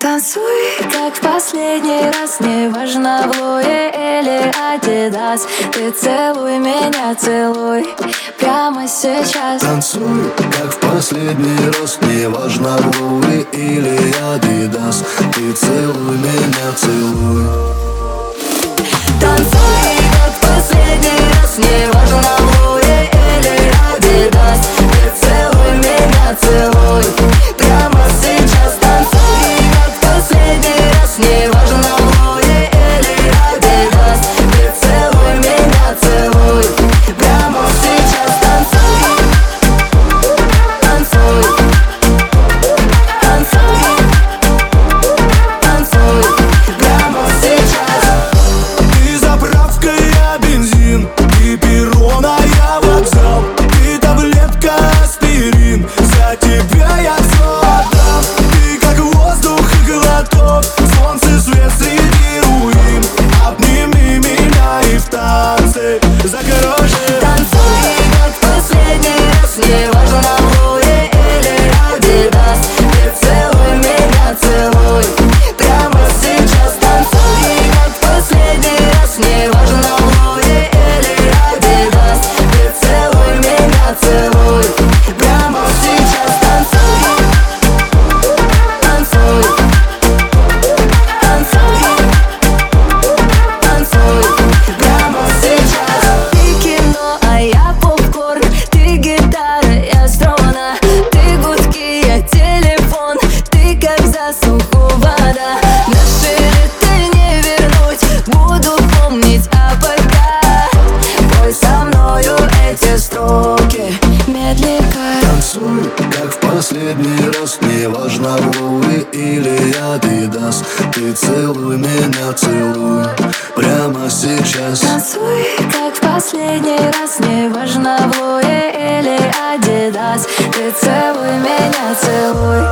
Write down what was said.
Танцуй, как в последний раз, неважно, в Луи или Адидас. Ты целуй меня, целуй прямо сейчас. Танцуй, как в последний раз, неважно, в Луи или Адидас. Ты целуй меня, целуй. Танцуй, как в последний раз, неважно, в Луи или Адидас. Ты целуй меня, целуй прямо сейчас. Танцуй, как в последний раз, неважно, в Луи или Адидас. Ты целуй меня, целуй прямо сейчас. Танцуй, танцуй, танцуй, танцуй прямо сейчас. Ты заправка, я бензин, ты перрон, а я вокзал. Ты таблетка, аспирин, за тебя я все отдам. Ты как воздух и глоток, солнце, свет среди руин. Обними меня и в танце закружи. Танцуй, как в последний раз, неважно, в Луи или Адидас. Ты целуй меня, целуй прямо сейчас. Танцуй, как в последний раз, неважно, в Луи или Адидас. Ты целуй меня, целуй прямо сейчас. Танцуй, танцуй, танцуй, танцуй прямо сейчас. Ты кино, а я попкорн. Ты гитара, я струна. Ты гудки, я телефон. Ты как засуху вода. Наши лета не вернуть, буду помнить, а пока пой со мною эти строки медленно. Танцуй, как в последний раз, неважно, в Луи или Адидас. Ты целуй меня, целуй прямо сейчас. Танцуй, как в последний раз, неважно, в Луи или Адидас. Ты целуй меня, целуй